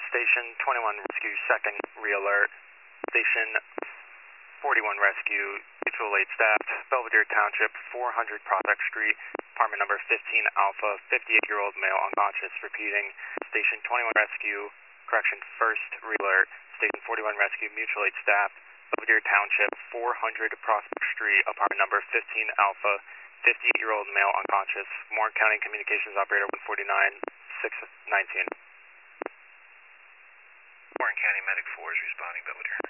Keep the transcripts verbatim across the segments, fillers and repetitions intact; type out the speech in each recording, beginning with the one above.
Station twenty-one Rescue, second re-alert. Station forty-one Rescue, mutual aid staff, Belvedere Township, four hundred Prospect Street, apartment number fifteen Alpha, fifty-eight-year-old male unconscious. Repeating, Station twenty-one Rescue, correction, first re-alert. Station forty-one Rescue, mutual aid staff, Belvedere Township, four hundred Prospect Street, apartment number fifteen Alpha, fifty-eight-year-old male unconscious. Warren County Communications Operator one forty-nine, six nineteen. Warren County Medic four is responding, Belvedere.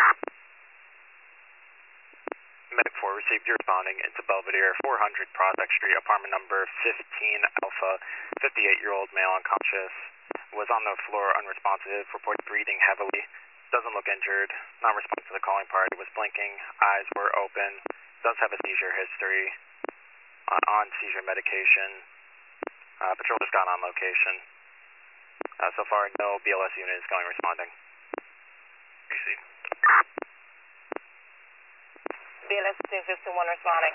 Medic four received, you're responding into Belvedere, four hundred Prospect Street, apartment number fifteen Alpha, fifty-eight-year-old male unconscious. Was on the floor unresponsive, reported breathing heavily. Doesn't look injured, not responsive to the calling party, was blinking, eyes were open, does have a seizure history, on, on seizure medication. Uh, patrol just got on location. Uh, so far, no B L S unit is going responding. Receive. B L S fifteen fifty-one responding.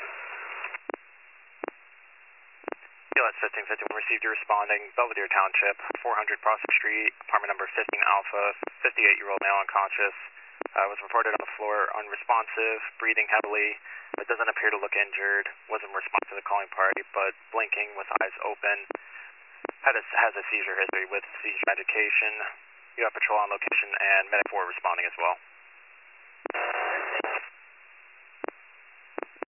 B L S fifteen fifty-one received, you're responding. Belvedere Township, four hundred Prospect Street, apartment number fifteen Alpha, fifty-eight-year-old male unconscious. Uh, was reported on the floor unresponsive, breathing heavily, but doesn't appear to look injured. Wasn't responsive to the calling party, but blinking with eyes open. Had a, has a seizure history with seizure medication. You have patrol on location and Medic four responding as well.